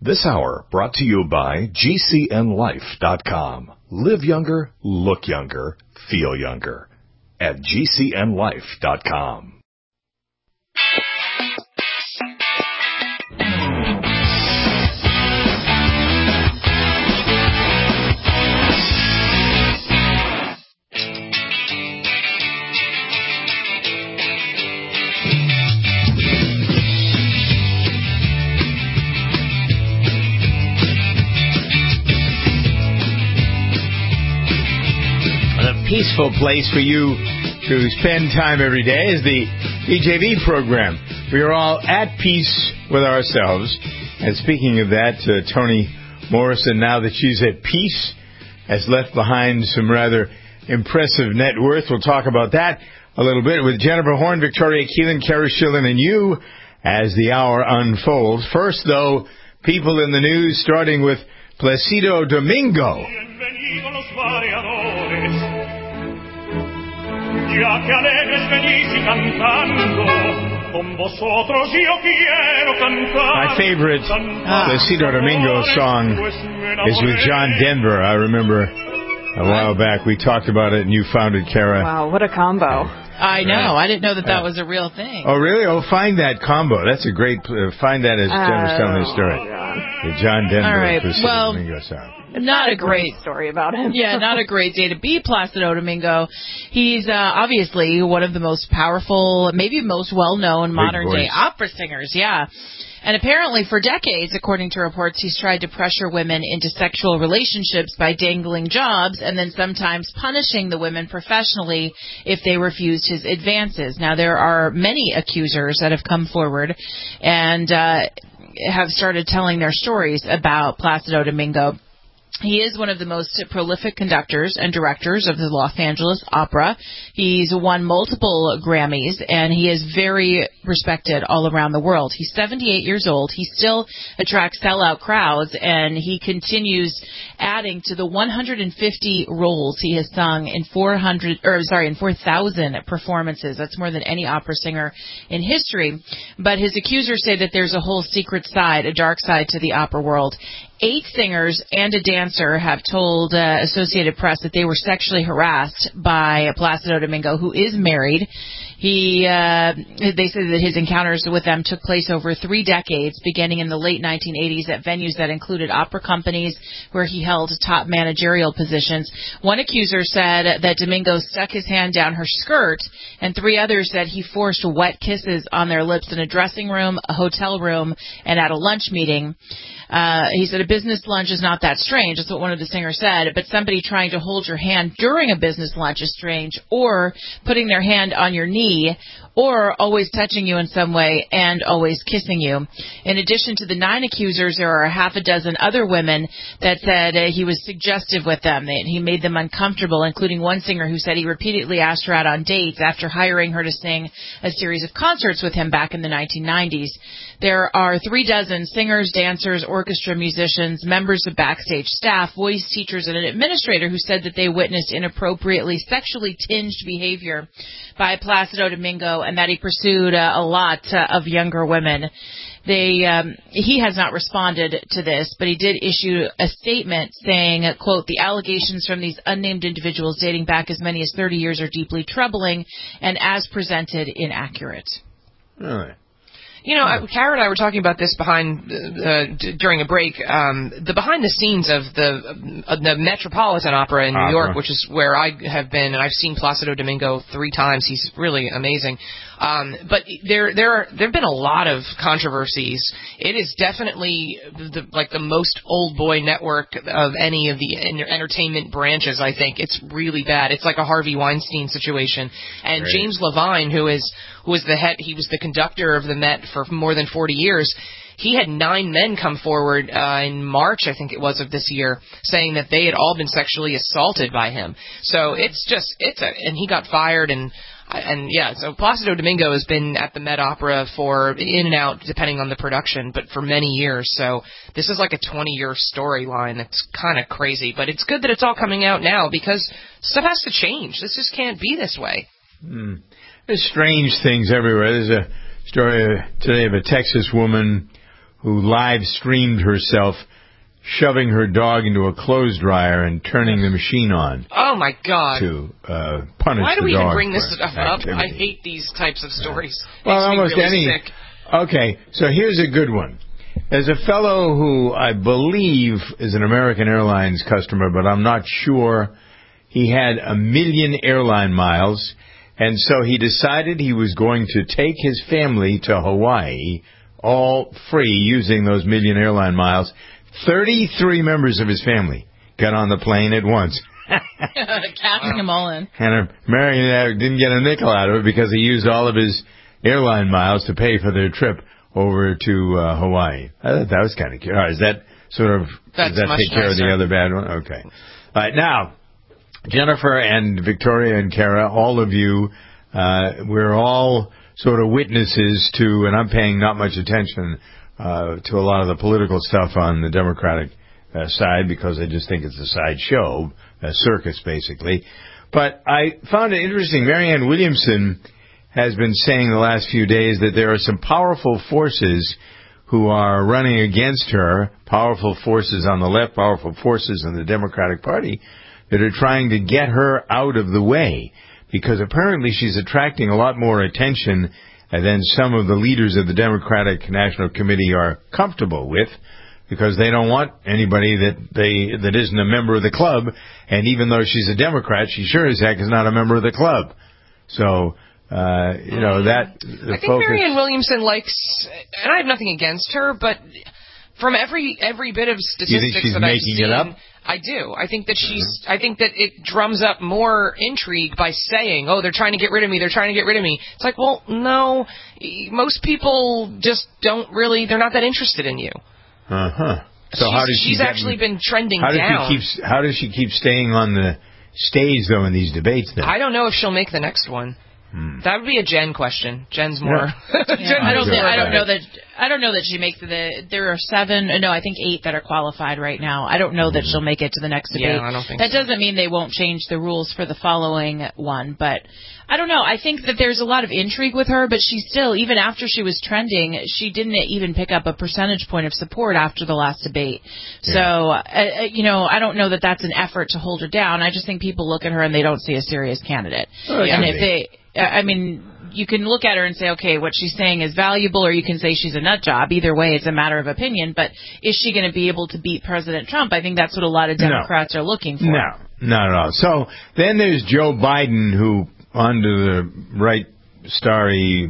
This hour brought to you by GCNLife.com. Live younger, look younger, feel younger. At GCNLife.com. Peaceful place for you to spend time every day is the BJV program. We are all at peace with ourselves. And speaking of that, Toni Morrison, now that she's at peace, has left behind some rather impressive net worth. We'll talk about that a little bit with Jennifer Horn, Victoria Keelan, Carrie Schillen, and you as the hour unfolds. First, though, people in the news, starting with Placido Domingo. My favorite Placido Domingo song is with John Denver. I remember a while back we talked about it and you found it, Kara. Wow, what a combo. I know. I didn't know that was a real thing. Oh, really? Oh, find that combo. That's a great... find that as Jennifer's telling the story. The John Denver Placido Domingo song. Not a great story about him. Yeah, not a great day to be Placido Domingo. He's obviously one of the most powerful, maybe most well-known modern-day opera singers, yeah. And apparently for decades, according to reports, he's tried to pressure women into sexual relationships by dangling jobs and then sometimes punishing the women professionally if they refused his advances. Now, there are many accusers that have come forward and have started telling their stories about Placido Domingo. He is one of the most prolific conductors and directors of the Los Angeles Opera. He's won multiple Grammys, and he is very respected all around the world. He's 78 years old. He still attracts sellout crowds, and he continues adding to the 150 roles he has sung in 4,000 performances. That's more than any opera singer in history. But his accusers say that there's a whole secret side, a dark side to the opera world. 8 singers and a dancer have told Associated Press that they were sexually harassed by Placido Domingo, who is married. They say that his encounters with them took place over 3 decades, beginning in the late 1980s at venues that included opera companies where he held top managerial positions. One accuser said that Domingo stuck his hand down her skirt, and 3 others said he forced wet kisses on their lips in a dressing room, a hotel room, and at a lunch meeting. He said a business lunch is not that strange. That's what one of the singers said. But somebody trying to hold your hand during a business lunch is strange, or putting their hand on your knee, or always touching you in some way and always kissing you. In addition to the 9 accusers, there are half a dozen other women that said he was suggestive with them. He made them uncomfortable, including one singer who said he repeatedly asked her out on dates after hiring her to sing a series of concerts with him back in the 1990s. There are 36 singers, dancers, orchestra musicians, members of backstage staff, voice teachers, and an administrator who said that they witnessed inappropriately sexually tinged behavior by Placido Domingo and that he pursued a lot of younger women. He has not responded to this, but he did issue a statement saying, quote, "The allegations from these unnamed individuals dating back as many as 30 years are deeply troubling and as presented inaccurate." Really? You know, Kara and I were talking about this during a break. The behind the scenes of the Metropolitan Opera in New York, which is where I have been, and I've seen Placido Domingo 3 times. He's really amazing. But there've been a lot of controversies. It is definitely the most old boy network of any of the entertainment branches. I think it's really bad. It's like a Harvey Weinstein situation. And right. James Levine, who was the head, he was the conductor of the Met for more than 40 years. He had 9 men come forward in March, I think it was, of this year, saying that they had all been sexually assaulted by him. So and he got fired and yeah, so Placido Domingo has been at the Met Opera for in and out, depending on the production, but for many years. So this is like a 20-year storyline. It's kind of crazy, but it's good that it's all coming out now because stuff has to change. This just can't be this way. There's strange things everywhere. There's a story today of a Texas woman who live streamed herself shoving her dog into a clothes dryer and turning the machine on. Oh, my God. To punish the dog. Why do we even bring this for stuff up? activity. I hate these types of stories. Well, Makes me almost really any. sick. Okay, so here's a good one. There's a fellow who I believe is an American Airlines customer, but I'm not sure. He had 1 million airline miles, and so he decided he was going to take his family to Hawaii, all free, using those 1 million airline miles. 33 members of his family got on the plane at once. Counting them all in. And Marion didn't get a nickel out of it because he used all of his airline miles to pay for their trip over to Hawaii. I thought that was kind of cute. All right, is that sort of, does that take care of the other bad one? Okay. All right, now, Jennifer and Victoria and Kara, all of you, we're all sort of witnesses to, and I'm paying not much attention to a lot of the political stuff on the Democratic side because I just think it's a sideshow, a circus basically. But I found it interesting. Marianne Williamson has been saying the last few days that there are some powerful forces who are running against her, powerful forces on the left, powerful forces in the Democratic Party, that are trying to get her out of the way, because apparently she's attracting a lot more attention than some of the leaders of the Democratic National Committee are comfortable with, because they don't want anybody that isn't a member of the club, and even though she's a Democrat, she sure as heck is not a member of the club. So, that... I think Marianne Williamson likes, and I have nothing against her, but from every bit of statistics you think she's that making I've seen, it up? I do. I think that I think that it drums up more intrigue by saying, oh, they're trying to get rid of me, they're trying to get rid of me. It's like, well, no, most people just don't really, they're not that interested in you. Uh-huh. So she's actually been trending down. How does she keep staying on the stage, though, in these debates, then? I don't know if she'll make the next one. That would be a Jen question. Jen's more. Yeah. I don't know that she makes there are 8 that are qualified right now. I don't know that she'll make it to the next debate. Yeah, I don't think that doesn't mean they won't change the rules for the following one, but I don't know. I think that there's a lot of intrigue with her, but she still, even after she was trending, she didn't even pick up a percentage point of support after the last debate. Yeah. So, I don't know that that's an effort to hold her down. I just think people look at her and they don't see a serious candidate. And you can look at her and say, okay, what she's saying is valuable, or you can say she's a nut job. Either way, it's a matter of opinion. But is she going to be able to beat President Trump? I think that's what a lot of Democrats are looking for. No, not at all. So then there's Joe Biden, who under the right starry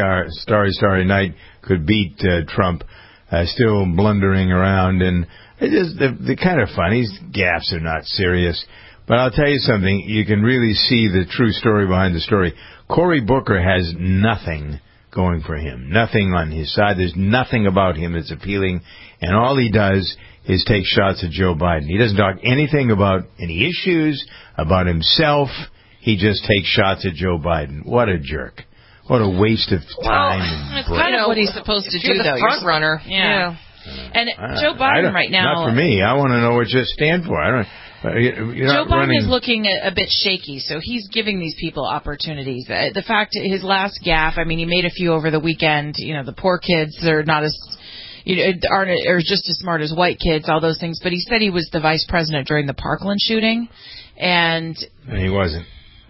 night could beat Trump, still blundering around. And they're kind of funny. His gaffes are not serious. But I'll tell you something. You can really see the true story behind the story. Cory Booker has nothing going for him. Nothing on his side. There's nothing about him that's appealing. And all he does is take shots at Joe Biden. He doesn't talk anything about any issues, about himself. He just takes shots at Joe Biden. What a jerk. What a waste of time. Well, it's kind of what he's supposed to do, though. You're the front runner. Yeah. And Joe Biden right now... Not for me. I want to know what you stand for. Joe Biden is looking a bit shaky, so he's giving these people opportunities. The fact, his last gaffe, he made a few over the weekend. The poor kids are not as... are just as smart as white kids, all those things. But he said he was the vice president during the Parkland shooting, and he wasn't.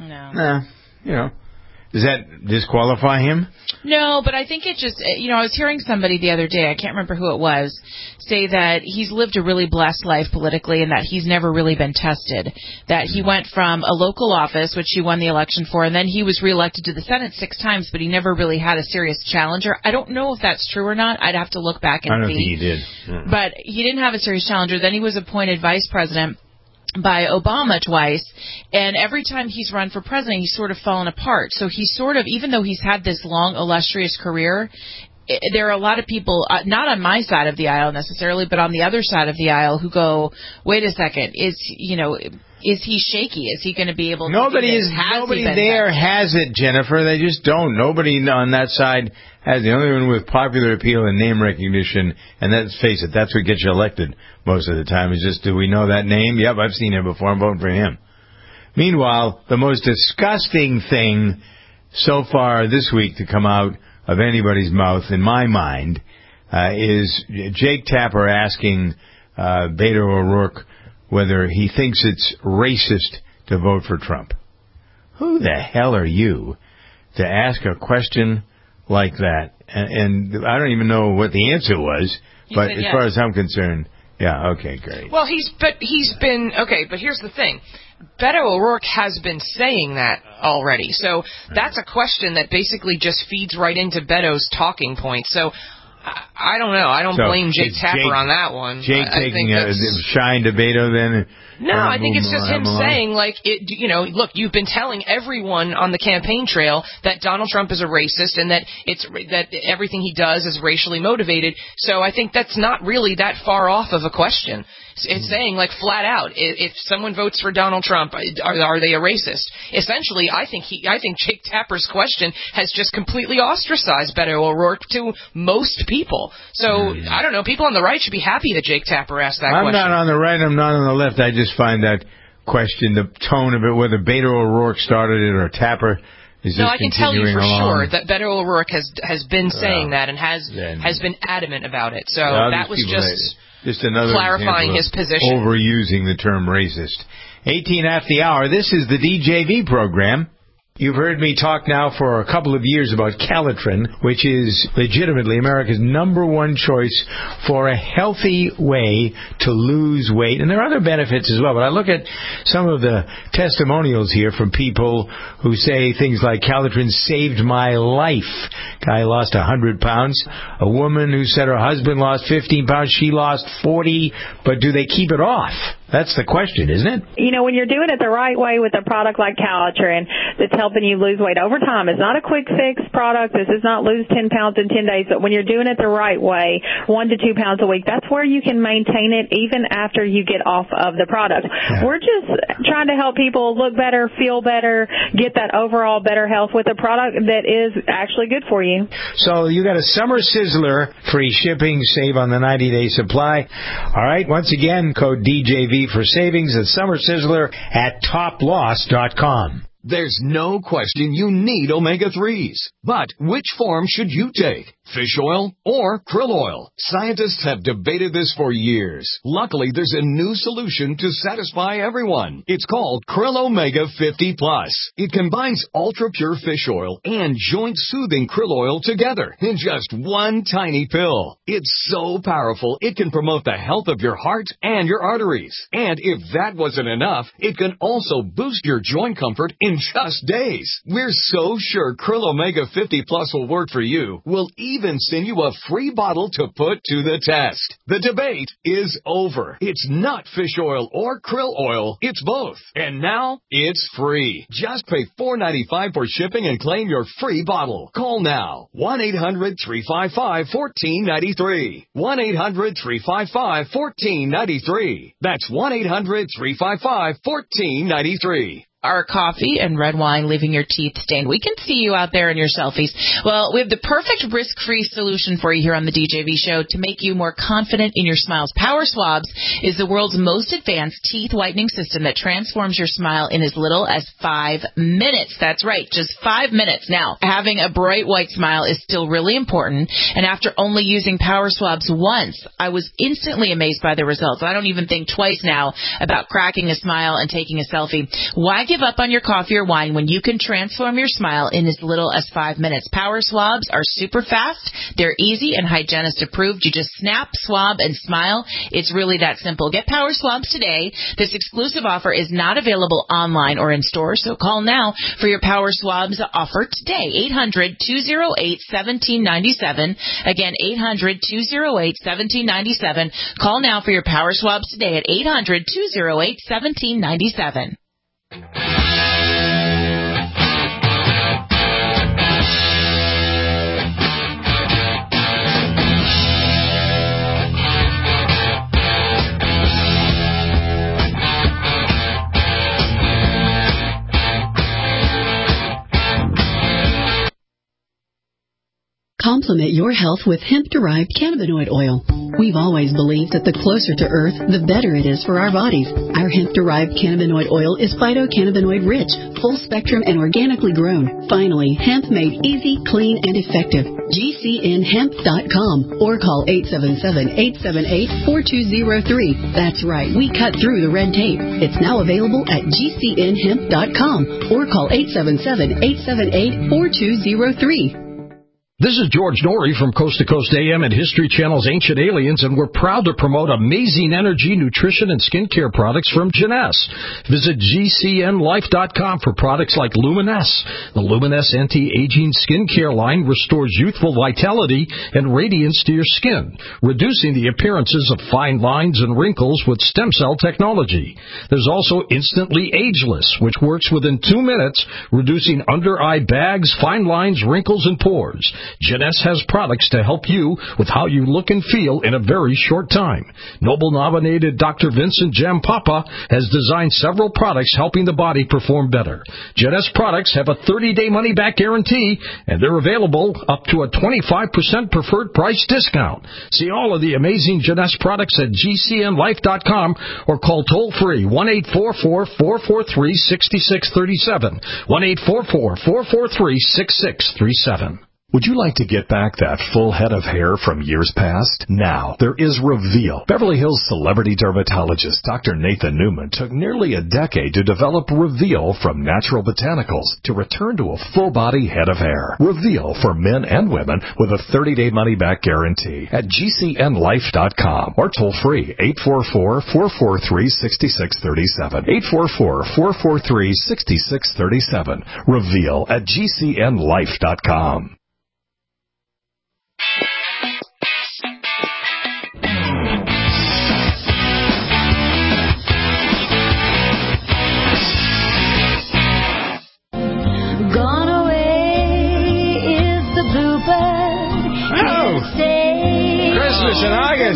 No. Does that disqualify him? No, but I think it just, I was hearing somebody the other day, I can't remember who it was, say that he's lived a really blessed life politically and that he's never really been tested. That he went from a local office, which he won the election for, and then he was reelected to the Senate 6 times, but he never really had a serious challenger. I don't know if that's true or not. I'd have to look back and see. I don't think he did. Mm-mm. But he didn't have a serious challenger. Then he was appointed vice president by Obama twice, and every time he's run for president, he's sort of fallen apart. So he's sort of, even though he's had this long, illustrious career, there are a lot of people, not on my side of the aisle necessarily, but on the other side of the aisle who go, wait a second, is he shaky? Is he going to be able to Nobody there has it, Jennifer. They just don't. Nobody on that side has the only one with popular appeal and name recognition, and let's face it, that's what gets you elected most of the time, is just, do we know that name? Yep, I've seen him before, I'm voting for him. Meanwhile, the most disgusting thing so far this week to come out of anybody's mouth, in my mind, is Jake Tapper asking Beto O'Rourke whether he thinks it's racist to vote for Trump. Who the hell are you to ask a question like that? And I don't even know what the answer was, but as far as I'm concerned, yeah, okay, great. Well, but here's the thing. Beto O'Rourke has been saying that already. So that's a question that basically just feeds right into Beto's talking point. So I don't know. I don't blame Jake Tapper on that one. Jake taking a shine to Beto then? No, I think it's just him saying, like, look, you've been telling everyone on the campaign trail that Donald Trump is a racist and that that everything he does is racially motivated. So I think that's not really that far off of a question. It's saying, like, flat out, if someone votes for Donald Trump, are they a racist? Essentially, I think Jake Tapper's question has just completely ostracized Beto O'Rourke to most people. So, I don't know, people on the right should be happy that Jake Tapper asked that question. I'm not on the right, I'm not on the left. I just find that question, the tone of it, whether Beto O'Rourke started it or Tapper, is just I can tell you for along. sure that Beto O'Rourke has been saying that and has been adamant about it. So that was just another clarifying his position. Overusing the term racist. 18 after the hour. This is the DJV program. You've heard me talk now for a couple of years about Calitrin, which is legitimately America's #1 choice for a healthy way to lose weight. And there are other benefits as well. But I look at some of the testimonials here from people who say things like, Calitrin saved my life. Guy lost 100 pounds. A woman who said her husband lost 15 pounds. She lost 40. But do they keep it off? That's the question, isn't it? When you're doing it the right way with a product like Calitrin that's helping you lose weight over time, it's not a quick fix product. This is not lose 10 pounds in 10 days. But when you're doing it the right way, 1 to 2 pounds a week, that's where you can maintain it even after you get off of the product. Yeah. We're just trying to help people look better, feel better, get that overall better health with a product that is actually good for you. So you got a summer sizzler, free shipping, save on the 90-day supply. All right, once again, code DJV for savings at Summer Sizzler at toploss.com. There's no question you need omega-3s. But which form should you take? Fish oil or krill oil? Scientists have debated this for years. Luckily, there's a new solution to satisfy everyone. It's called Krill Omega 50 Plus. It combines ultra-pure fish oil and joint-soothing krill oil together in just one tiny pill. It's so powerful, it can promote the health of your heart and your arteries. And if that wasn't enough, it can also boost your joint comfort in just days. We're so sure Krill Omega 50 Plus will work for you. We'll even send you a free bottle to put to the test. The debate is over. It's not fish oil or krill oil. It's both. And now it's free. Just pay $4.95 for shipping and claim your free bottle. Call now. 1-800-355-1493. 1-800-355-1493. That's 1-800-355-1493. Our coffee and red wine leaving your teeth stained. We can see you out there in your selfies. Well, we have the perfect risk-free solution for you here on the DJV show to make you more confident in your smiles. Power Swabs is the world's most advanced teeth whitening system that transforms your smile in as little as 5 minutes. That's right, just 5 minutes. Now, having a bright white smile is still really important, and after only using Power Swabs once, I was instantly amazed by the results. I don't even think twice now about cracking a smile and taking a selfie. Why give up on your coffee or wine when you can transform your smile in as little as 5 minutes? Power Swabs are super fast. They're easy and hygienist approved. You just snap, swab, and smile. It's really that simple. Get Power Swabs today. This exclusive offer is not available online or in stores, so call now for your Power Swabs offer today. 800-208-1797. Again, 800-208-1797. Call now for your Power Swabs today at 800-208-1797. Complement your health with hemp-derived cannabinoid oil. We've always believed that the closer to Earth, the better it is for our bodies. Our hemp-derived cannabinoid oil is phytocannabinoid rich, full spectrum, and organically grown. Finally, hemp made easy, clean, and effective. GCNhemp.com or call 877-878-4203. That's right, we cut through the red tape. It's now available at GCNhemp.com or call 877-878-4203. This is George Norrie from Coast to Coast AM and History Channel's Ancient Aliens, and we're proud to promote amazing energy, nutrition, and skincare products from Jeunesse. Visit GCNlife.com for products like Luminesce. The Luminesce anti-aging skincare line restores youthful vitality and radiance to your skin, reducing the appearances of fine lines and wrinkles with stem cell technology. There's also Instantly Ageless, which works within 2 minutes, reducing under-eye bags, fine lines, wrinkles, and pores. Jeunesse has products to help you with how you look and feel in a very short time. Nobel-nominated Dr. Vincent Jampapa has designed several products helping the body perform better. Jeunesse products have a 30-day money-back guarantee, and they're available up to a 25% preferred price discount. See all of the amazing Jeunesse products at GCNlife.com or call toll-free 1-844-443-6637, 1-844-443-6637. Would you like to get back that full head of hair from years past? Now, there is Reveal. Beverly Hills celebrity dermatologist Dr. Nathan Newman took nearly a decade to develop Reveal from natural botanicals to return to a full-body head of hair. Reveal for men and women with a 30-day money-back guarantee at GCNlife.com or toll-free 844-443-6637, 844-443-6637. Reveal at GCNlife.com. Gone away is the bluebird. Oh! Christmas in August.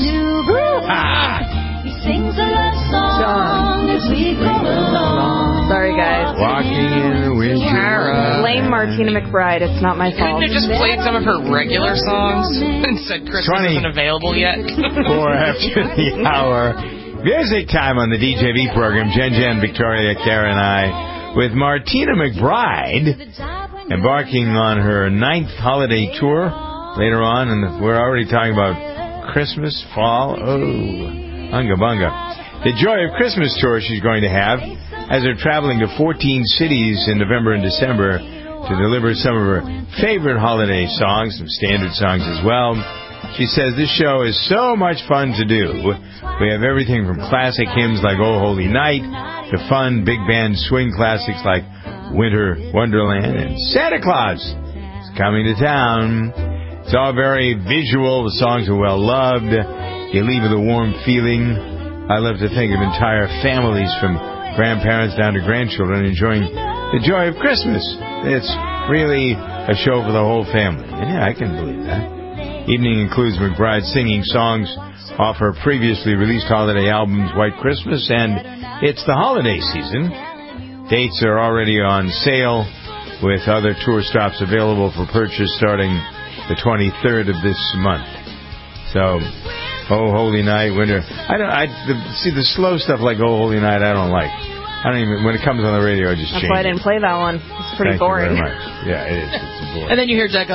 He sings a love song as we go along. Sorry, guys. Walking in the winter. Blame Martina McBride. It's not my fault. Couldn't have just played some of her regular songs and said Christmas isn't available yet? 4 after the hour. Music time on the DJV program. Jen, Victoria, Kara, and I, with Martina McBride embarking on her 9th holiday tour later on, and we're already talking about Christmas, fall. Oh, unga bunga. The Joy of Christmas tour she's going to have as they're traveling to 14 cities in November and December to deliver some of her favorite holiday songs, some standard songs as well. She says this show is so much fun to do. We have everything from classic hymns like Oh Holy Night to fun big band swing classics like Winter Wonderland and Santa Claus is coming to town. It's all very visual. The songs are well loved. You leave with a warm feeling. I love to think of entire families from grandparents down to grandchildren enjoying the joy of Christmas. It's really a show for the whole family. And yeah, I can believe that. Evening includes McBride singing songs off her previously released holiday albums White Christmas and It's the Holiday Season. Dates are already on sale with other tour stops available for purchase starting the 23rd of this month. So, Oh Holy Night, Winter. See the slow stuff like Oh Holy Night I don't like. I don't even, when it comes on the radio, I just change it. That's why I didn't play that one. It's pretty boring. Thank you very much. Yeah, it is. It's boring. And then you hear Jack go,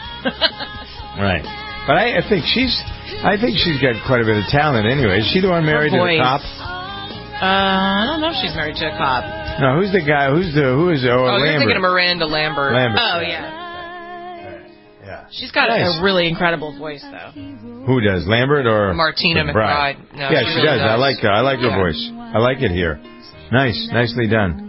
Right. But I think she's got quite a bit of talent anyway. Is she the one married to the cop? I don't know if she's married to a cop. No, who's the guy? Who is Lambert? You're thinking of Miranda Lambert. Oh, yeah. She's got a really incredible voice, though. Who does? Lambert or Martina McBride? No, yeah, she does. I like her. I like her voice. I like it here. Nice. Nicely done.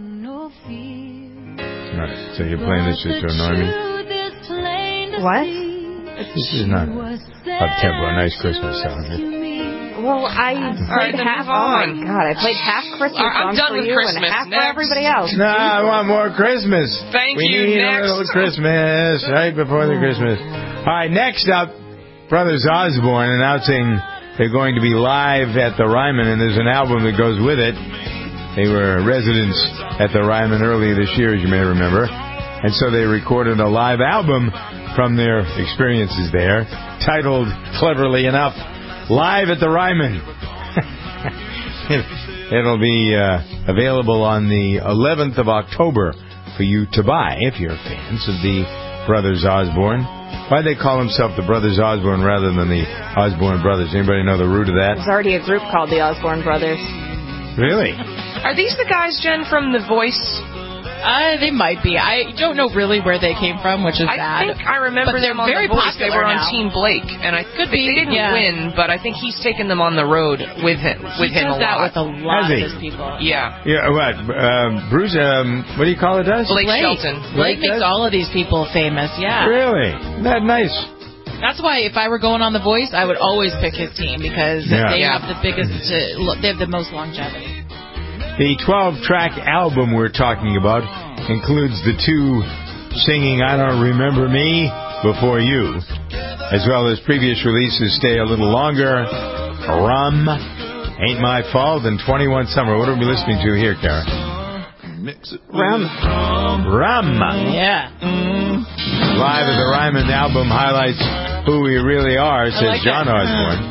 Right. So you're playing this just to annoy me? What? This is not up-tempo, a nice Christmas song. Well, I played half. Oh my God! I played half Christmas songs for you and half for everybody else. No, I want more Christmas. We need a little Christmas right before the Christmas. All right, next up, Brothers Osborne announcing they're going to be live at the Ryman, and there's an album that goes with it. They were residents at the Ryman earlier this year, as you may remember, and so they recorded a live album from their experiences there, titled, cleverly enough, Live at the Ryman. It'll be available on the 11th of October for you to buy if you're fans of the Brothers Osborne. Why'd they call themselves the Brothers Osborne rather than the Osborne Brothers? Anybody know the root of that? There's already a group called the Osborne Brothers. Really? Are these the guys, Jen, from The Voice? They might be. I don't know really where they came from, which is bad. I think I remember them on The Voice. They were on Team Blake, and they didn't win, but I think he's taken them on the road with him a lot. He does that with a lot of his people. Yeah. Yeah. What? Bruce? What do you call it? Blake Shelton. Blake makes all of these people famous. Yeah. Really? Isn't that nice? That's why if I were going on The Voice, I would always pick his team because they have the biggest. They have the most longevity. The 12-track album we're talking about includes the two singing I Don't Remember Me, Before You, as well as previous releases Stay a Little Longer, Rum, Ain't My Fault, and 21 Summer. What are we listening to here, Karen? Rum. Yeah. Live at the Ryman album highlights who we really are, says John Osborne.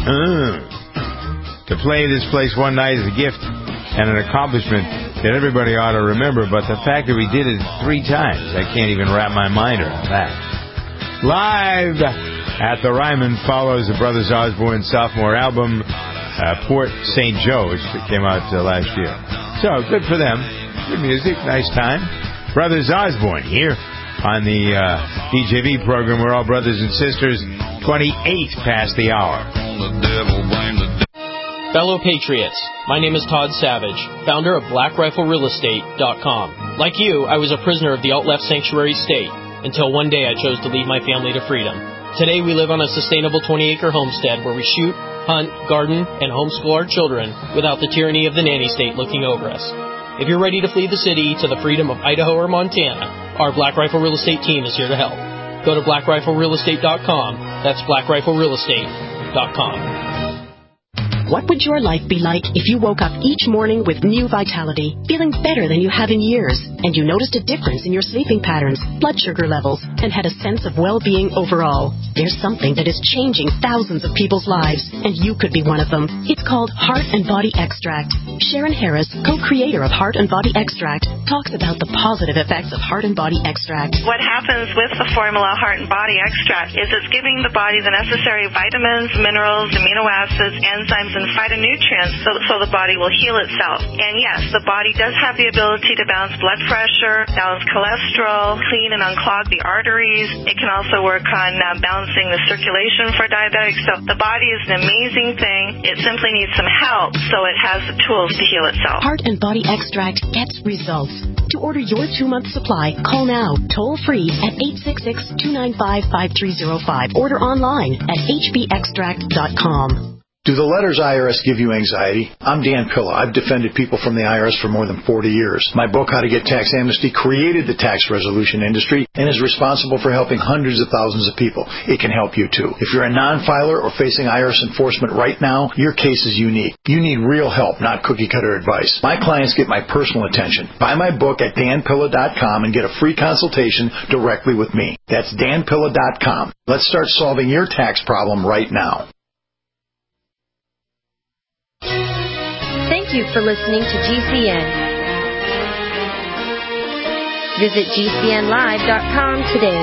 To play this place one night is a gift and an accomplishment that everybody ought to remember, but the fact that we did it 3 times, I can't even wrap my mind around that. Live at the Ryman follows the Brothers Osborne sophomore album, Port St. Joe, which came out last year. So, good for them. Good music, nice time. Brothers Osborne here on the DJV program. We're all brothers and sisters, 28 past the hour. Fellow Patriots, my name is Todd Savage, founder of BlackRifleRealEstate.com. Like you, I was a prisoner of the alt-left sanctuary state until one day I chose to lead my family to freedom. Today we live on a sustainable 20-acre homestead where we shoot, hunt, garden, and homeschool our children without the tyranny of the nanny state looking over us. If you're ready to flee the city to the freedom of Idaho or Montana, our Black Rifle Real Estate team is here to help. Go to BlackRifleRealEstate.com. That's BlackRifleRealEstate.com. What would your life be like if you woke up each morning with new vitality, feeling better than you have in years, and you noticed a difference in your sleeping patterns, blood sugar levels, and had a sense of well-being overall? There's something that is changing thousands of people's lives, and you could be one of them. It's called Heart and Body Extract. Sharon Harris, co-creator of Heart and Body Extract, talks about the positive effects of Heart and Body Extract. What happens with the formula Heart and Body Extract is it's giving the body the necessary vitamins, minerals, amino acids, enzymes, and phytonutrients so the body will heal itself. And yes, the body does have the ability to balance blood pressure, balance cholesterol, clean and unclog the arteries. It can also work on balancing the circulation for diabetics. So the body is an amazing thing. It simply needs some help so it has the tools to heal itself. Heart and Body Extract gets results. To order your 2-month supply, call now, toll free at 866-295-5305. Order online at hbextract.com. Do the letters IRS give you anxiety? I'm Dan Pilla. I've defended people from the IRS for more than 40 years. My book, How to Get Tax Amnesty, created the tax resolution industry and is responsible for helping hundreds of thousands of people. It can help you, too. If you're a non-filer or facing IRS enforcement right now, your case is unique. You need real help, not cookie-cutter advice. My clients get my personal attention. Buy my book at danpilla.com and get a free consultation directly with me. That's danpilla.com. Let's start solving your tax problem right now. Thank you for listening to GCN. Visit GCNlive.com today.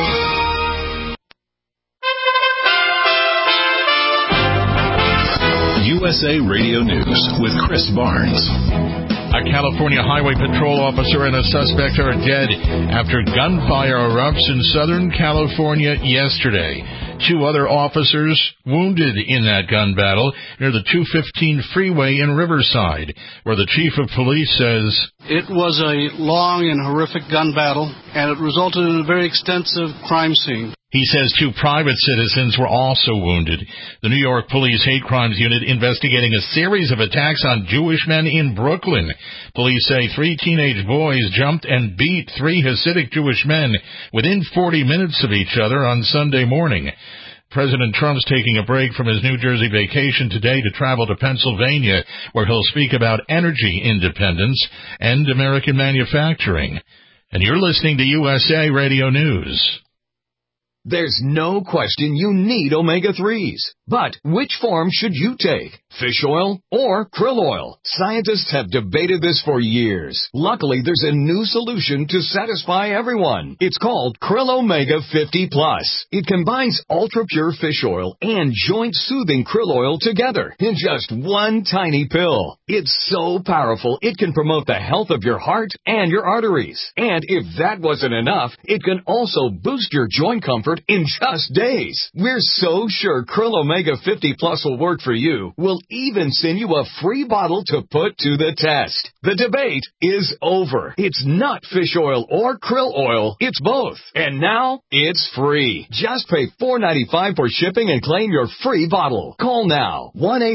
USA Radio News with Chris Barnes. A California Highway Patrol officer and a suspect are dead after gunfire erupts in Southern California yesterday. 2 other officers wounded in that gun battle near the 215 freeway in Riverside, where the chief of police says, "It was a long and horrific gun battle, and it resulted in a very extensive crime scene." He says 2 private citizens were also wounded. The New York Police Hate Crimes Unit investigating a series of attacks on Jewish men in Brooklyn. Police say 3 teenage boys jumped and beat 3 Hasidic Jewish men within 40 minutes of each other on Sunday morning. President Trump's taking a break from his New Jersey vacation today to travel to Pennsylvania, where he'll speak about energy independence and American manufacturing. And you're listening to USA Radio News. There's no question you need omega-3s. But which form should you take? Fish oil or krill oil? Scientists have debated this for years. Luckily, there's a new solution to satisfy everyone. It's called Krill Omega 50 Plus. It combines ultra-pure fish oil and joint-soothing krill oil together in just one tiny pill. It's so powerful, it can promote the health of your heart and your arteries. And if that wasn't enough, it can also boost your joint comfort in just days. We're so sure Krill Omega 50 Plus will work for you. We'll even send you a free bottle to put to the test. The debate is over. It's not fish oil or krill oil. It's both. And now it's free. Just pay $4.95 for shipping and claim your free bottle. Call now.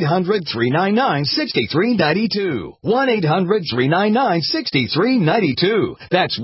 1-800-399-6392. 1-800-399-6392. That's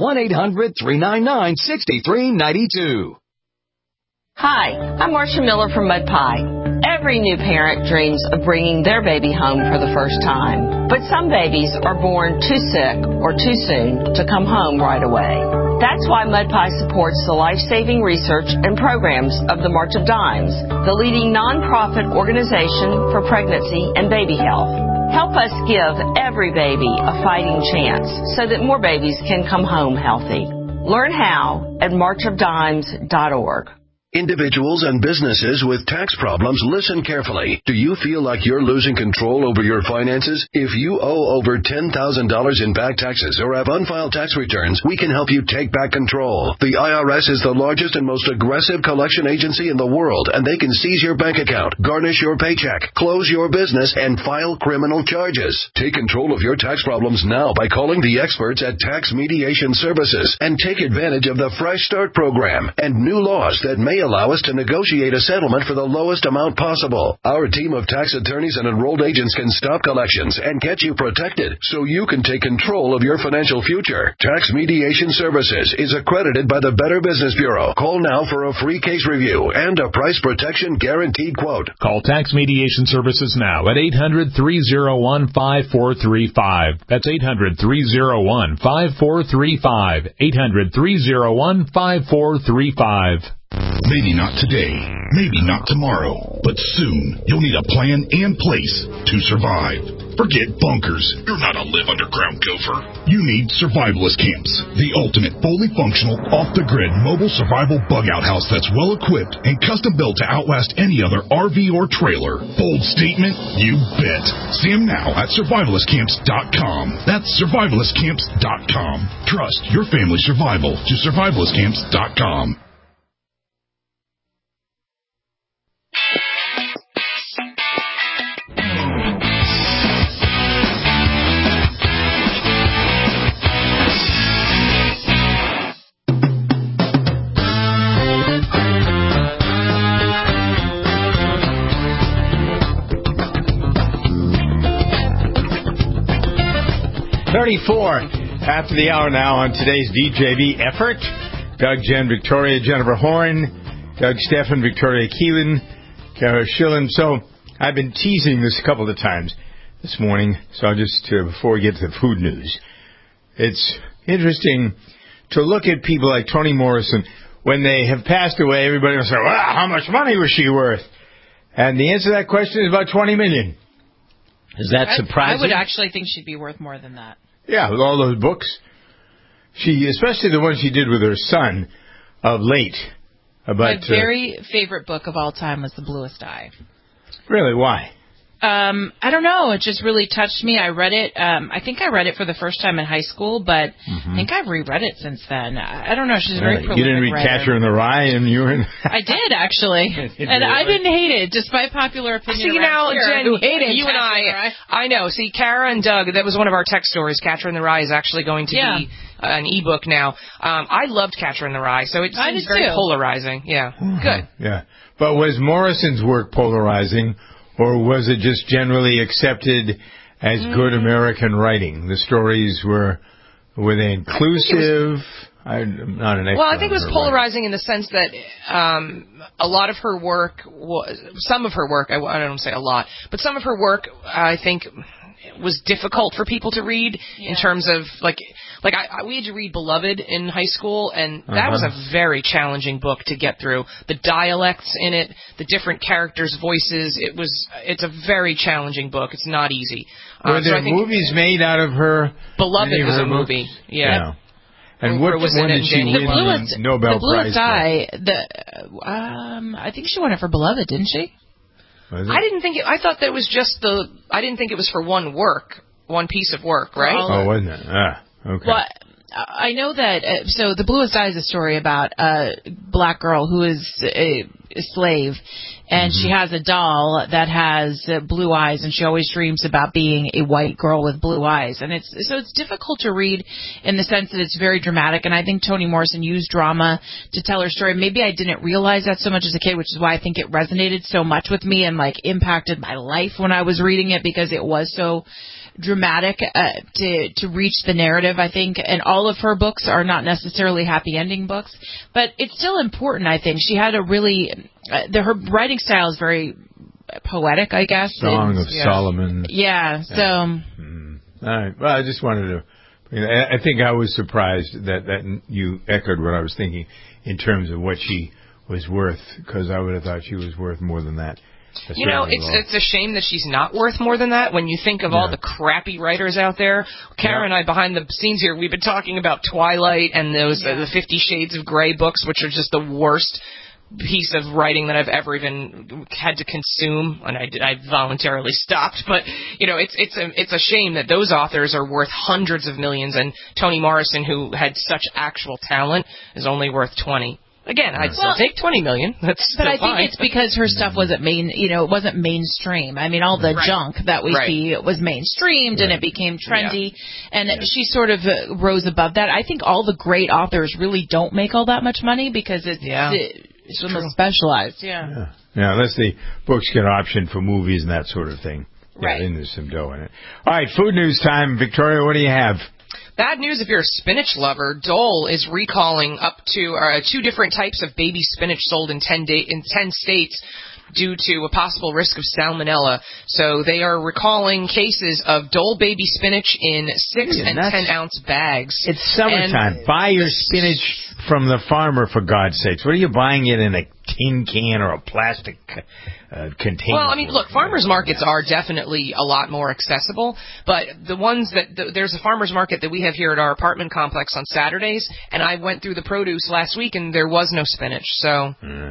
1-800-399-6392. Hi, I'm Marcia Miller from Mud Pie. Every new parent dreams of bringing their baby home for the first time. But some babies are born too sick or too soon to come home right away. That's why Mud Pie supports the life-saving research and programs of the March of Dimes, the leading nonprofit organization for pregnancy and baby health. Help us give every baby a fighting chance so that more babies can come home healthy. Learn how at marchofdimes.org. Individuals and businesses with tax problems, listen carefully. Do you feel like you're losing control over your finances? If you owe over $10,000 in back taxes or have unfiled tax returns, we can help you take back control. The IRS is the largest and most aggressive collection agency in the world, and they can seize your bank account, garnish your paycheck, close your business, and file criminal charges. Take control of your tax problems now by calling the experts at Tax Mediation Services and take advantage of the Fresh Start program and new laws that may allow us to negotiate a settlement for the lowest amount possible. Our team of tax attorneys and enrolled agents can stop collections and get you protected so you can take control of your financial future. Tax Mediation Services is accredited by the Better Business Bureau. Call now for a free case review and a price protection guaranteed quote. Call Tax Mediation Services now at 800-301-5435. That's 800-301-5435. 800-301-5435. Maybe not today, maybe not tomorrow, but soon you'll need a plan and place to survive. Forget bunkers. You're not a live underground gopher. You need Survivalist Camps, the ultimate fully functional, off-the-grid mobile survival bug-out house that's well-equipped and custom-built to outlast any other RV or trailer. Bold statement? You bet. See them now at survivalistcamps.com. That's survivalistcamps.com. Trust your family's survival to survivalistcamps.com. After the hour now on today's DJV effort. Doug, Jen, Victoria, Jennifer Horn, Doug, Stefan, Victoria Keelan, Kara Schillen. So I've been teasing this a couple of times this morning, so I'll just, before we get to the food news, it's interesting to look at people like Toni Morrison. When they have passed away, everybody will say, wow, how much money was she worth? And the answer to that question is about $20 million. Is that surprising? I would actually think she'd be worth more than that. Yeah, with all those books. She, especially the one she did with her son of late. My very favorite book of all time was The Bluest Eye. Really? Why? I don't know. It just really touched me. I read it. I think I read it for the first time in high school, but I think I've reread it since then. I don't know. She's a very prolific You didn't read writer. Catcher in the Rye, and you were in... I did, actually. And I didn't hate it, despite popular opinion. See, now, Jen, who hated you and I know. See, Kara and Doug, that was one of our text stories. Catcher in the Rye is actually going to be an ebook now. I loved Catcher in the Rye, so it seems very polarizing. Yeah, good. Yeah. But was Morrison's work polarizing, or was it just generally accepted as good American writing? The stories were they inclusive? I'm not an expert. Well, I think it was polarizing in the sense that a lot of her work some of her work, I don't say a lot, but some of her work, I think, was difficult for people to read in terms of we had to read Beloved in high school, and that was a very challenging book to get through. The dialects in it, the different characters' voices, it's a very challenging book. It's not easy. Were there movies made out of her? Beloved is a movie. Yeah. And what one did she win the Nobel Prize for? I think she won it for Beloved, didn't she? I didn't think I thought that it was just I didn't think it was for one piece of work, right? Oh, wasn't it? Okay. Well, I know that, so The Bluest Eye is a story about a black girl who is a slave, and she has a doll that has blue eyes, and she always dreams about being a white girl with blue eyes. And it's difficult to read in the sense that it's very dramatic, and I think Toni Morrison used drama to tell her story. Maybe I didn't realize that so much as a kid, which is why I think it resonated so much with me and impacted my life when I was reading it, because it was so dramatic to reach the narrative, I think. And all of her books are not necessarily happy ending books, but it's still important, I think. She had a really her writing style is very poetic, I guess. Song of Solomon. Yeah. So. All right. Well, I just wanted to. I think I was surprised that you echoed what I was thinking in terms of what she was worth, because I would have thought she was worth more than that. It's a shame that she's not worth more than that when you think of all the crappy writers out there. Kara and I, behind the scenes here, we've been talking about Twilight and those the 50 Shades of Grey books, which are just the worst piece of writing that I've ever even had to consume, and I voluntarily stopped. But it's a shame that those authors are worth hundreds of millions, and Toni Morrison, who had such actual talent, is only worth 20. Again, I'd still take $20 million. That's still fine. But I think it's because her stuff wasn't it wasn't mainstream. I mean, all the junk that we see was mainstreamed, and it became trendy, and she sort of rose above that. I think all the great authors really don't make all that much money because it's almost specialized. Yeah, unless the books get optioned for movies and that sort of thing. Right. Then there's some dough in it. All right, food news time. Victoria, what do you have? Bad news if you're a spinach lover. Dole is recalling up to 2 different types of baby spinach sold in 10 states due to a possible risk of salmonella. So they are recalling cases of Dole baby spinach in 6 and 10-ounce bags. It's summertime. Buy your spinach from the farmer, for God's sakes. What are you buying it in a tin can or a plastic container? Well, I mean, look, farmers markets are definitely a lot more accessible, but the ones there's a farmers market that we have here at our apartment complex on Saturdays, and I went through the produce last week, and there was no spinach, so...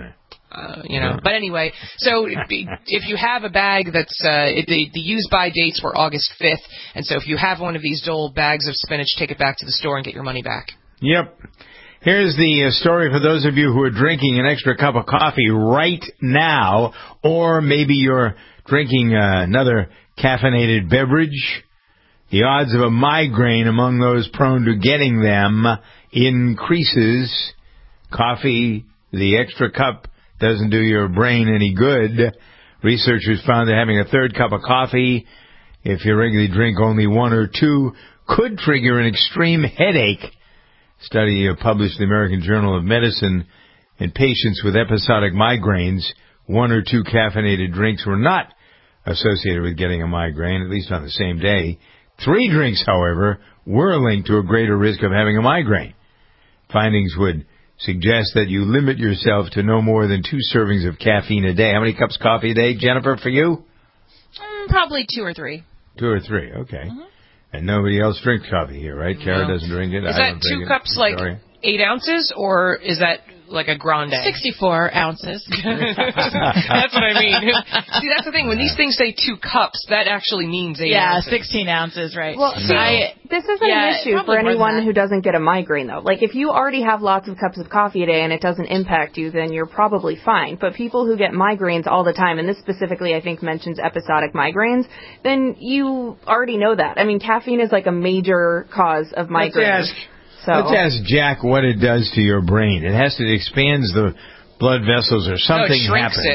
But anyway, so if you have a bag that's, the use-by dates were August 5th, and so if you have one of these Dole bags of spinach, take it back to the store and get your money back. Yep. Here's the story for those of you who are drinking an extra cup of coffee right now, or maybe you're drinking another caffeinated beverage. The odds of a migraine among those prone to getting them increases. Coffee, the extra cup, doesn't do your brain any good. Researchers found that having a third cup of coffee, if you regularly drink only 1 or 2, could trigger an extreme headache. Study published in the American Journal of Medicine in patients with episodic migraines. 1 or 2 caffeinated drinks were not associated with getting a migraine, at least on the same day. 3 drinks, however, were linked to a greater risk of having a migraine. Findings would suggest that you limit yourself to no more than 2 servings of caffeine a day. How many cups of coffee a day, Jennifer, for you? Probably 2 or 3. 2 or 3, okay. Mm-hmm. And nobody else drinks coffee here, right? Kara doesn't drink it. Is that 2 cups, 8 ounces, or is that like a grande? 64 ounces. That's what I mean. See, that's the thing. When these things say 2 cups, that actually means 8 ounces. 16 ounces, right. Well, this isn't an issue for anyone who doesn't get a migraine, though. Like, if you already have lots of cups of coffee a day and it doesn't impact you, then you're probably fine. But people who get migraines all the time, and this specifically, I think, mentions episodic migraines, then you already know that. I mean, caffeine is like a major cause of migraines. Let's ask Jack what it does to your brain. It expands the blood vessels or something happens.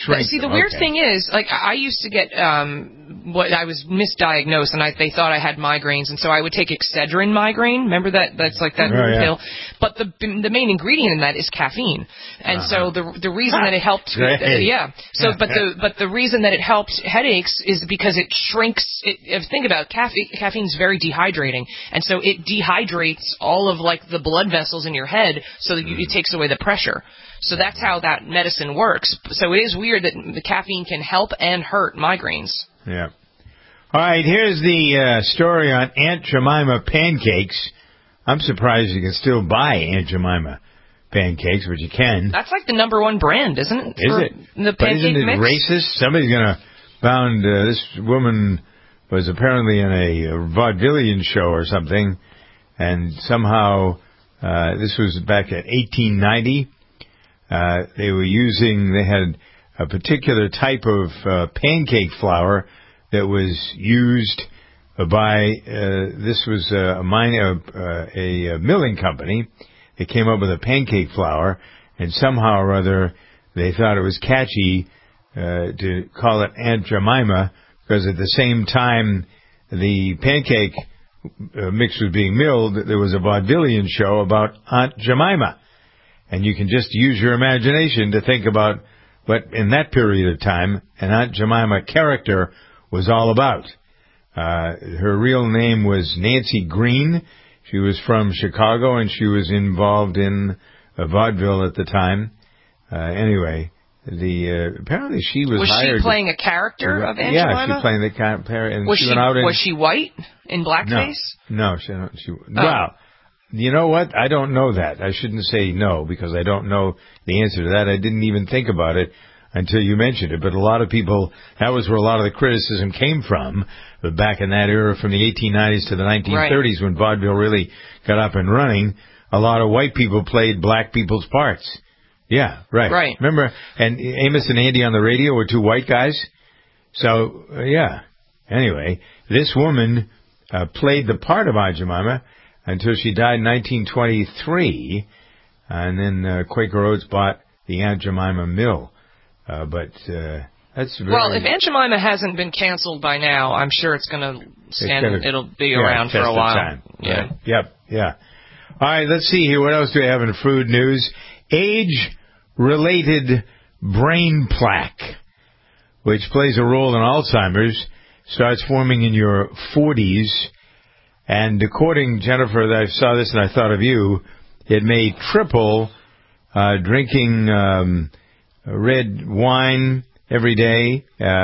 shrink. See, the weird thing is, like, I used to get what I was misdiagnosed, and they thought I had migraines, and so I would take Excedrin migraine. Remember that? That's like that pill. But the main ingredient in that is caffeine, and so the reason that it helped, but the reason that it helped headaches is because it shrinks. Think about caffeine's very dehydrating, and so it dehydrates all of like the blood vessels in your head, so that it takes away the pressure. So that's how that medicine works. So it is weird that the caffeine can help and hurt migraines. Yeah. All right, here's the story on Aunt Jemima pancakes. I'm surprised you can still buy Aunt Jemima pancakes, but you can. That's like the #1 brand, isn't it? Is it? The but isn't it mix? racist? Somebody's going to found this woman was apparently in a vaudevillian show or something, and somehow this was back at 1890. They had a particular type of pancake flour that was used by this was a milling company. They came up with a pancake flour, and somehow or other they thought it was catchy to call it Aunt Jemima, because at the same time the pancake mix was being milled, there was a vaudevillian show about Aunt Jemima. And you can just use your imagination to think about what, in that period of time, an Aunt Jemima character was all about. Her real name was Nancy Green. She was from Chicago, and she was involved in vaudeville at the time. Anyway, apparently she was hired. Was she playing a character of Aunt Jemima? Yeah, she was playing the character. And was she white in blackface? No, well. You know what? I don't know that. I shouldn't say no, because I don't know the answer to that. I didn't even think about it until you mentioned it. But a lot of people, that was where a lot of the criticism came from, back in that era from the 1890s to the 1930s, when vaudeville really got up and running. A lot of white people played black people's parts. Yeah, right. Remember, and Amos and Andy on the radio were two white guys? So, yeah. Anyway, this woman played the part of Aunt Jemima until she died in 1923, and then Quaker Oats bought the Aunt Jemima mill. But that's very... Well, if Aunt Jemima hasn't been canceled by now, I'm sure it's going to stand. It'll be around for a while. Time. Yeah. Right. Yep. Yeah. All right. Let's see here. What else do we have in food news? Age-related brain plaque, which plays a role in Alzheimer's, starts forming in your 40s. And according, Jennifer, that I saw this and I thought of you, it may triple drinking red wine every day.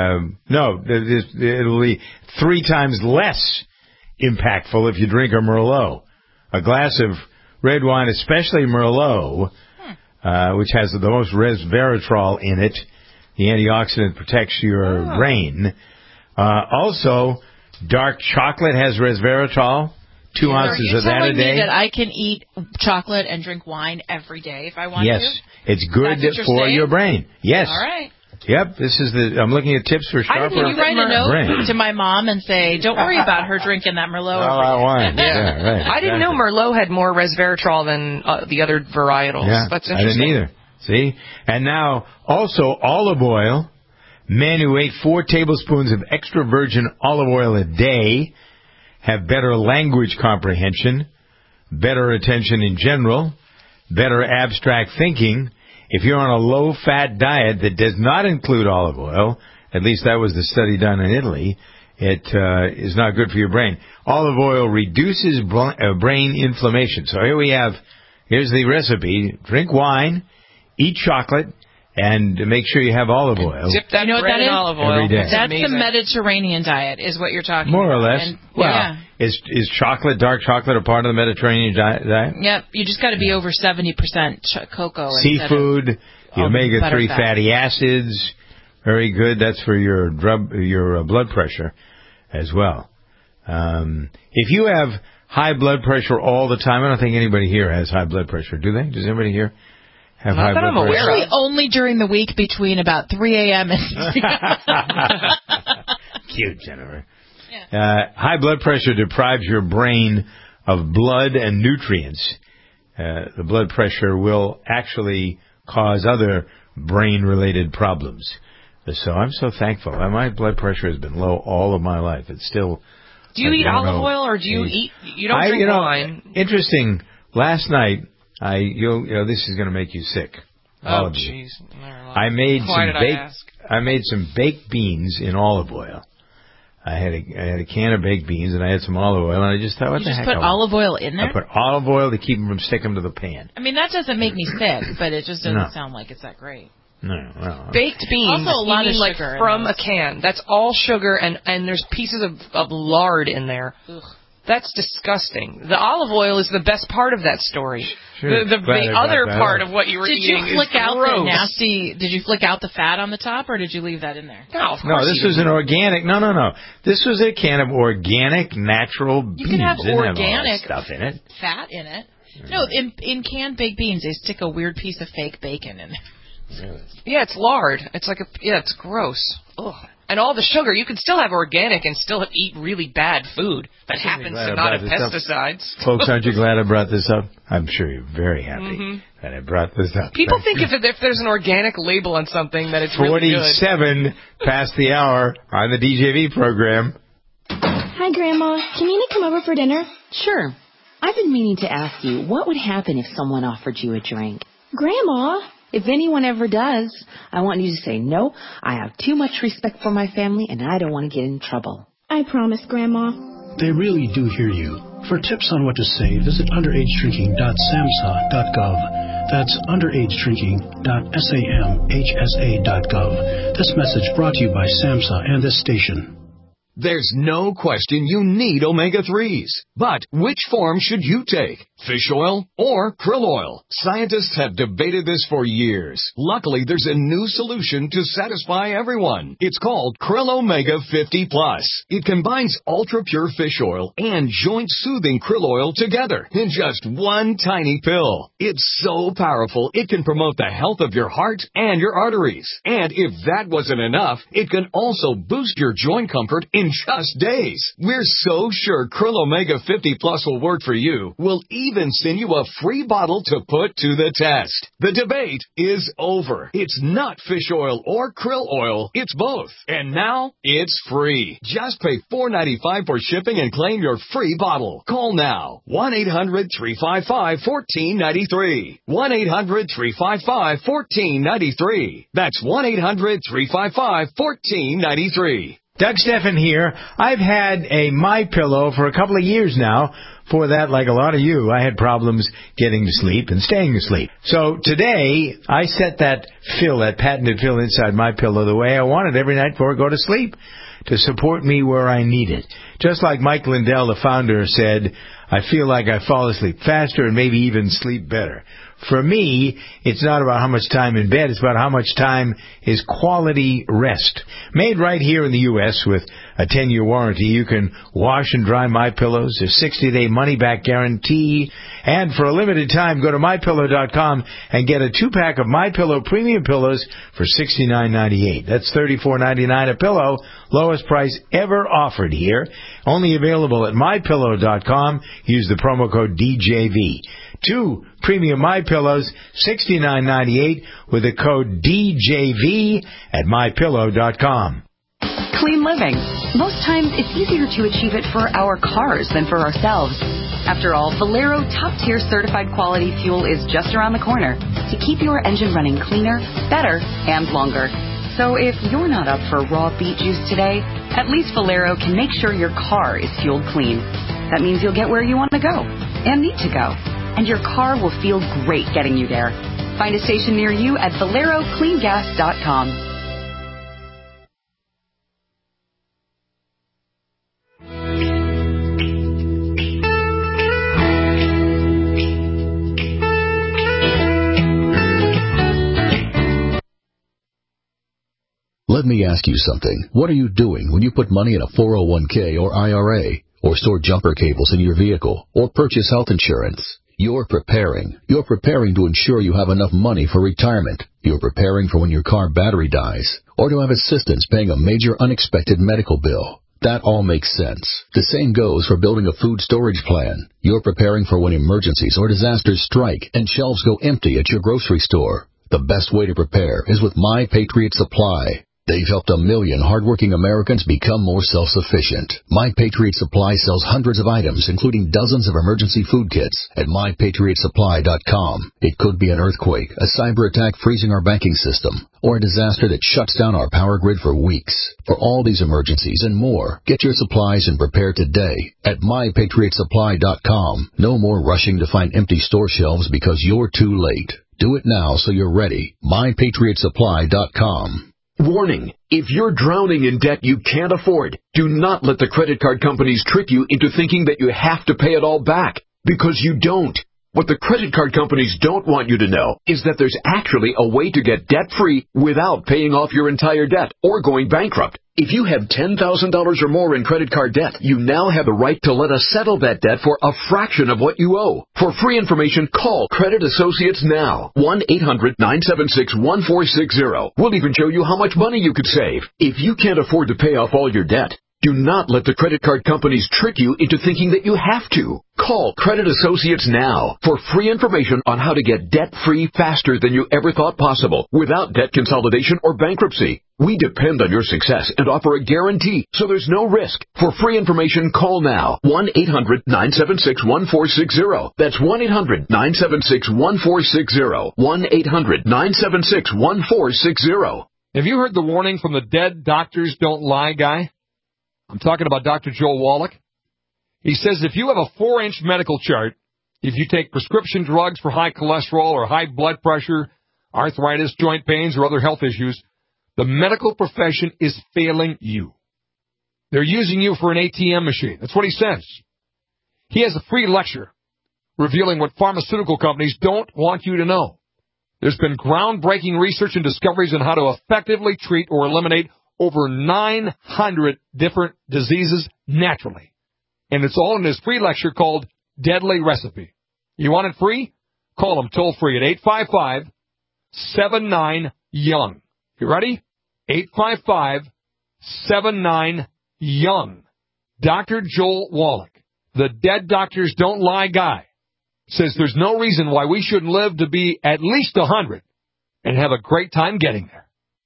It'll be 3 times less impactful if you drink a Merlot. A glass of red wine, especially Merlot, which has the most resveratrol in it. The antioxidant protects your brain. Also, dark chocolate has resveratrol, 2 ounces of that a day. You're telling me that I can eat chocolate and drink wine every day if I want to? Yes, it's good for your brain. Yes. All right. Yep, I'm looking at tips for sharper brain. You write a note to my mom and say, don't worry about her drinking that Merlot. Wine. Yeah, right. I didn't know Merlot had more resveratrol than the other varietals. Yeah, that's interesting. I didn't either. See? And now, also, olive oil. Men who ate 4 tablespoons of extra virgin olive oil a day have better language comprehension, better attention in general, better abstract thinking. If you're on a low-fat diet that does not include olive oil, at least that was the study done in Italy, it is not good for your brain. Olive oil reduces brain inflammation. So here's the recipe. Drink wine, eat chocolate, and make sure you have olive oil. Dip that bread in olive oil. Every day. That's the Mediterranean diet, is what you're talking about. More or less. Is chocolate, dark chocolate, a part of the Mediterranean diet? Yep. You just got to be over 70% cocoa. Seafood, the omega-3 fatty acids, very good. That's for your blood pressure as well. If you have high blood pressure all the time, I don't think anybody here has high blood pressure, do they? Does anybody here have high blood pressure? Actually, only during the week between about 3 a.m. and 3 Cute, Jennifer. Yeah. High blood pressure deprives your brain of blood and nutrients. The blood pressure will actually cause other brain-related problems. So I'm so thankful. My blood pressure has been low all of my life. It's still... Do you eat olive oil, or do you eat... You don't drink wine. Interesting. Last night, this is going to make you sick. Oh, jeez. I made some baked beans in olive oil. I had a can of baked beans, and I had some olive oil, and I just thought, what the heck? You just put olive oil in there? I put olive oil to keep them from sticking to the pan. I mean, that doesn't make me sick, but it just doesn't sound like it's that great. No. Baked beans, also a lot of like sugar from a can. That's all sugar, and there's pieces of lard in there. Ugh. That's disgusting. The olive oil is the best part of that story. Sure. The other part of what you were eating is gross. Did you flick out the fat on the top, or did you leave that in there? No, this was an organic. No. This was a can of organic, natural beans. You can have organic stuff in it. Fat in it. No, in canned baked beans, they stick a weird piece of fake bacon in there. Really? Yeah, it's lard. It's like it's gross. Ugh. And all the sugar, you can still have organic and still eat really bad food that happens to not have pesticides. Folks, aren't you glad I brought this up? I'm sure you're very happy that I brought this up. People think if there's an organic label on something that it's really good. 47 past the hour on the DJV program. Hi, Grandma. Can Nina come over for dinner? Sure. I've been meaning to ask you, what would happen if someone offered you a drink? Grandma... If anyone ever does, I want you to say, no, I have too much respect for my family and I don't want to get in trouble. I promise, Grandma. They really do hear you. For tips on what to say, visit underagedrinking.samhsa.gov. That's underagedrinking.samhsa.gov. This message brought to you by SAMHSA and this station. There's no question you need omega-3s. But which form should you take? Fish oil or krill oil? Scientists have debated this for years. Luckily, there's a new solution to satisfy everyone. It's called Krill Omega 50 Plus. It combines ultra-pure fish oil and joint-soothing krill oil together in just one tiny pill. It's so powerful, it can promote the health of your heart and your arteries. And if that wasn't enough, it can also boost your joint comfort in just days. We're so sure Krill Omega 50 Plus will work for you. We'll even send you a free bottle to put to the test. The debate is over. It's not fish oil or krill oil. It's both. And now it's free. Just pay $4.95 for shipping and claim your free bottle. Call now. 1-800-355-1493. 1-800-355-1493. That's 1-800-355-1493. Doug Steffen here. I've had a MyPillow for a couple of years now. For that, like a lot of you, I had problems getting to sleep and staying asleep. So today, I set that patented fill inside MyPillow the way I want it every night before I go to sleep to support me where I need it. Just like Mike Lindell, the founder, said, I feel like I fall asleep faster and maybe even sleep better. For me, it's not about how much time in bed, it's about how much time is quality rest. Made right here in the U.S. with a 10-year warranty, you can wash and dry MyPillows, a 60-day money-back guarantee, and for a limited time, go to MyPillow.com and get a 2-pack of MyPillow premium pillows for $69.98. That's $34.99 a pillow, lowest price ever offered here. Only available at MyPillow.com. Use the promo code DJV. 2 premium MyPillows, $69.98 with the code DJV at MyPillow.com. Clean living. Most times it's easier to achieve it for our cars than for ourselves. After all, Valero top-tier certified quality fuel is just around the corner to keep your engine running cleaner, better, and longer. So if you're not up for raw beet juice today, at least Valero can make sure your car is fueled clean. That means you'll get where you want to go and need to go. And your car will feel great getting you there. Find a station near you at ValeroCleanGas.com. Let me ask you something. What are you doing when you put money in a 401k or IRA, or store jumper cables in your vehicle, or purchase health insurance? You're preparing. You're preparing to ensure you have enough money for retirement. You're preparing for when your car battery dies, or to have assistance paying a major unexpected medical bill. That all makes sense. The same goes for building a food storage plan. You're preparing for when emergencies or disasters strike and shelves go empty at your grocery store. The best way to prepare is with My Patriot Supply. They've helped 1 million hardworking Americans become more self-sufficient. My Patriot Supply sells hundreds of items, including dozens of emergency food kits at MyPatriotSupply.com. It could be an earthquake, a cyber attack freezing our banking system, or a disaster that shuts down our power grid for weeks. For all these emergencies and more, get your supplies and prepare today at MyPatriotSupply.com. No more rushing to find empty store shelves because you're too late. Do it now so you're ready. MyPatriotSupply.com. Warning, if you're drowning in debt you can't afford, do not let the credit card companies trick you into thinking that you have to pay it all back, because you don't. What the credit card companies don't want you to know is that there's actually a way to get debt-free without paying off your entire debt or going bankrupt. If you have $10,000 or more in credit card debt, you now have the right to let us settle that debt for a fraction of what you owe. For free information, call Credit Associates now. 1-800-976-1460. We'll even show you how much money you could save. If you can't afford to pay off all your debt, do not let the credit card companies trick you into thinking that you have to. Call Credit Associates now for free information on how to get debt-free faster than you ever thought possible without debt consolidation or bankruptcy. We depend on your success and offer a guarantee, so there's no risk. For free information, call now. 1-800-976-1460. That's 1-800-976-1460. 1-800-976-1460. Have you heard the warning from the Dead Doctors Don't Lie guy? I'm talking about Dr. Joel Wallach. He says if you have a 4-inch medical chart, if you take prescription drugs for high cholesterol or high blood pressure, arthritis, joint pains, or other health issues, the medical profession is failing you. They're using you for an ATM machine. That's what he says. He has a free lecture revealing what pharmaceutical companies don't want you to know. There's been groundbreaking research and discoveries on how to effectively treat or eliminate over 900 different diseases naturally. And it's all in his free lecture called Deadly Recipe. You want it free? Call him toll free at 855-79-YOUNG. You ready? 855-79-YOUNG. Dr. Joel Wallach, the Dead Doctors Don't Lie guy, says there's no reason why we shouldn't live to be at least 100 and have a great time getting there.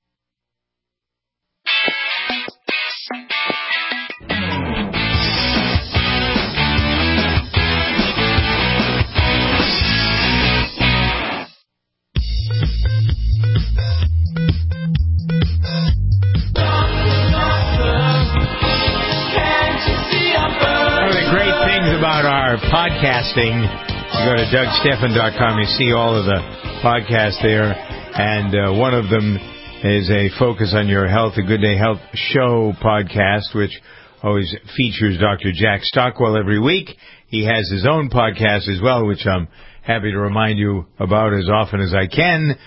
About our podcasting, you go to DougStephan.com. You see all of the podcasts there, and one of them is a Focus on Your Health, a Good Day Health Show podcast, which always features Dr. Jack Stockwell every week. He has his own podcast as well, which I'm happy to remind you about as often as I can.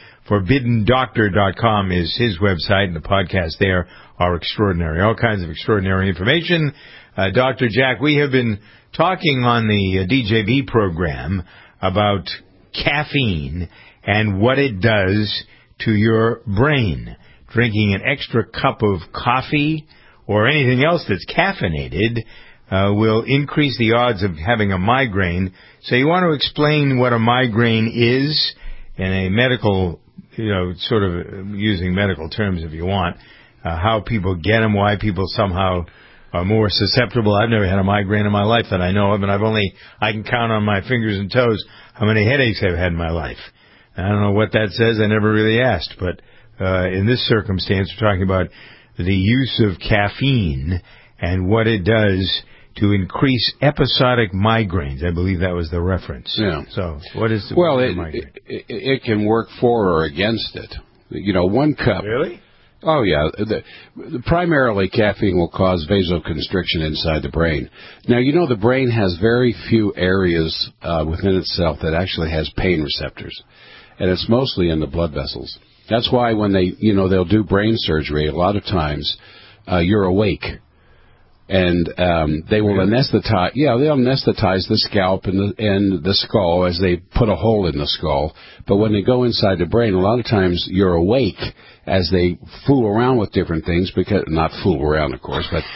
ForbiddenDoctor.com is his website, and the podcasts there are extraordinary. All kinds of extraordinary information. Dr. Jack, we have been talking on the DJB program about caffeine and what it does to your brain. Drinking an extra cup of coffee or anything else that's caffeinated will increase the odds of having a migraine. So you want to explain what a migraine is in a medical, sort of using medical terms if you want, how people get them, why people somehow are more susceptible. I've never had a migraine in my life that I know of, and I can count on my fingers and toes how many headaches I've had in my life. I don't know what that says. I never really asked, but in this circumstance, we're talking about the use of caffeine and what it does to increase episodic migraines. I believe that was the reference. Yeah. So what is the migraine? It can work for or against it. 1 cup. Really? Oh, yeah. Primarily, caffeine will cause vasoconstriction inside the brain. Now, the brain has very few areas within itself that actually has pain receptors, and it's mostly in the blood vessels. That's why when they'll do brain surgery, a lot of times you're awake. And they will anesthetize. Yeah, they'll anesthetize the scalp and the skull as they put a hole in the skull. But when they go inside the brain, a lot of times you're awake as they fool around with different things. Because not fool around, of course, but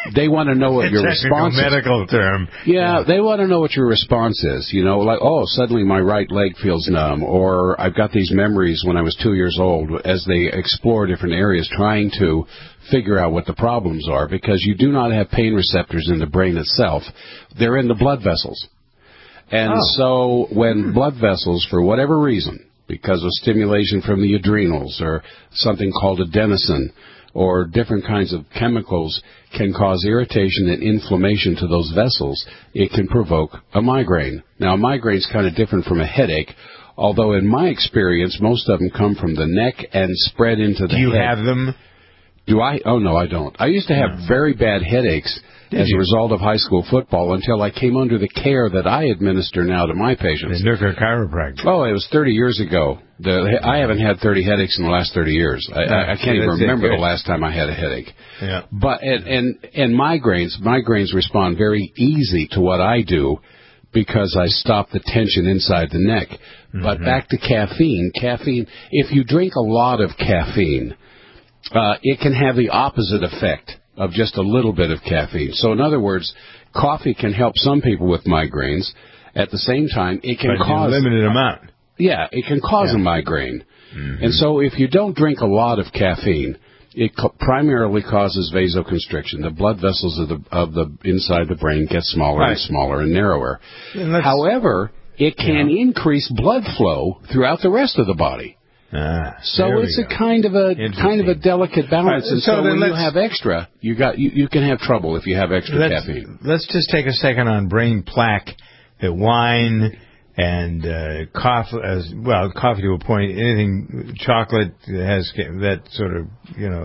they want to know what your response is. Medical term. Yeah, they want to know what your response is. You know, like, oh, suddenly my right leg feels numb, or I've got these memories when I was 2 years old, as they explore different areas trying to figure out what the problems are, because you do not have pain receptors in the brain itself. They're in the blood vessels. And so when blood vessels, for whatever reason, because of stimulation from the adrenals or something called adenosine or different kinds of chemicals, can cause irritation and inflammation to those vessels, it can provoke a migraine. Now, a migraine is kind of different from a headache, although in my experience, most of them come from the neck and spread into the head. Do you have them? Do I? Oh, no, I don't. I used to have very bad headaches as a result of high school football until I came under the care that I administer now to my patients. The Nooker chiropractor. Oh, it was 30 years ago. I haven't had 30 headaches in the last 30 years. I can't even remember the last time I had a headache. Yeah. But and migraines respond very easy to what I do because I stop the tension inside the neck. Mm-hmm. But back to caffeine. Caffeine, if you drink a lot of caffeine, it can have the opposite effect of just a little bit of caffeine. So in other words, coffee can help some people with migraines. At the same time, it can cause a limited amount. Yeah, it can cause a migraine. Mm-hmm. And so if you don't drink a lot of caffeine, it primarily causes vasoconstriction. The blood vessels of the inside the brain get smaller and smaller and narrower. However, it can increase blood flow throughout the rest of the body. So it's a kind of a delicate balance, and so when you have extra, you can have trouble if you have extra caffeine. Let's just take a second on brain plaque. That wine and coffee, coffee to a point. Anything chocolate has that sort of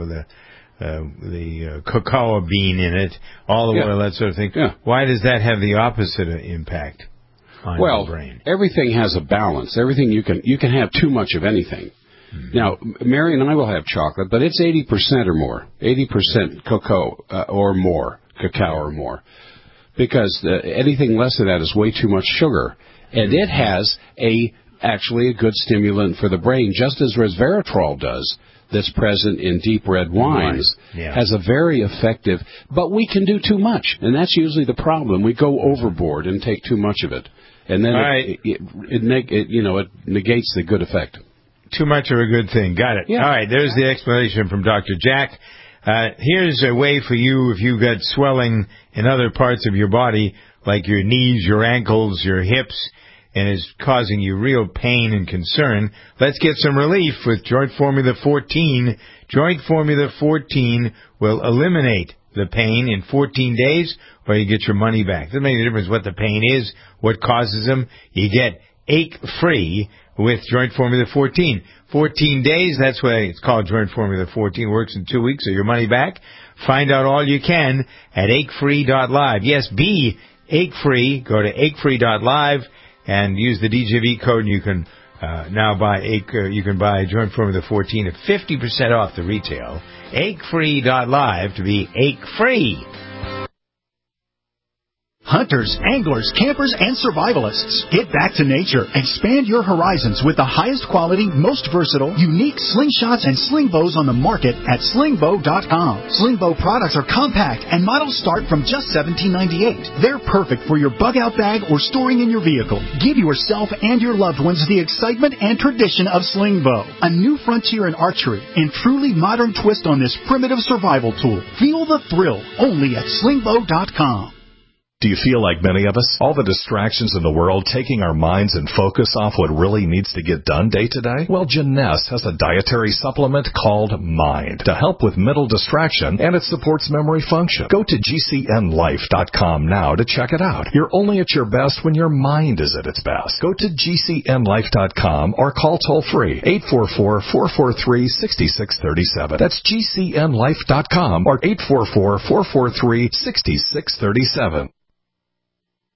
the cocoa bean in it, olive oil, that sort of thing. Yeah. Why does that have the opposite impact on your brain? Everything has a balance. Everything you can have too much of anything. Mm-hmm. Now, Mary and I will have chocolate, but it's 80% or more, 80% cocoa or more, cacao or more, because anything less than that is way too much sugar, and it has actually a good stimulant for the brain, just as resveratrol does. That's present in deep red wines has a very effective, but we can do too much, and that's usually the problem. We go overboard and take too much of it, and then it negates the good effect. Too much of a good thing. Got it. Yeah. All right, there's the explanation from Dr. Jack. Here's a way for you if you've got swelling in other parts of your body, like your knees, your ankles, your hips, and is causing you real pain and concern. Let's get some relief with Joint Formula 14. Joint Formula 14 will eliminate the pain in 14 days, or you get your money back. Doesn't make any difference what the pain is, what causes them. You get ache-free with Joint Formula 14. 14 days, that's why it's called Joint Formula 14. Works in 2 weeks, so your money back. Find out all you can at achefree.live. Yes, be ache-free. Go to achefree.live and use the DJV code, and you can now buy Joint Formula 14 at 50% off the retail. achefree.live to be ache-free. Hunters, anglers, campers, and survivalists. Get back to nature. Expand your horizons with the highest quality, most versatile, unique slingshots and sling bows on the market at slingbow.com. Slingbow products are compact and models start from just $17.98. They're perfect for your bug-out bag or storing in your vehicle. Give yourself and your loved ones the excitement and tradition of Slingbow, a new frontier in archery and truly modern twist on this primitive survival tool. Feel the thrill only at slingbow.com. Do you feel like many of us? All the distractions in the world taking our minds and focus off what really needs to get done day to day? Well, Jeunesse has a dietary supplement called Mind to help with mental distraction, and it supports memory function. Go to GCNlife.com now to check it out. You're only at your best when your mind is at its best. Go to GCNlife.com or call toll-free 844-443-6637. That's GCNlife.com or 844-443-6637.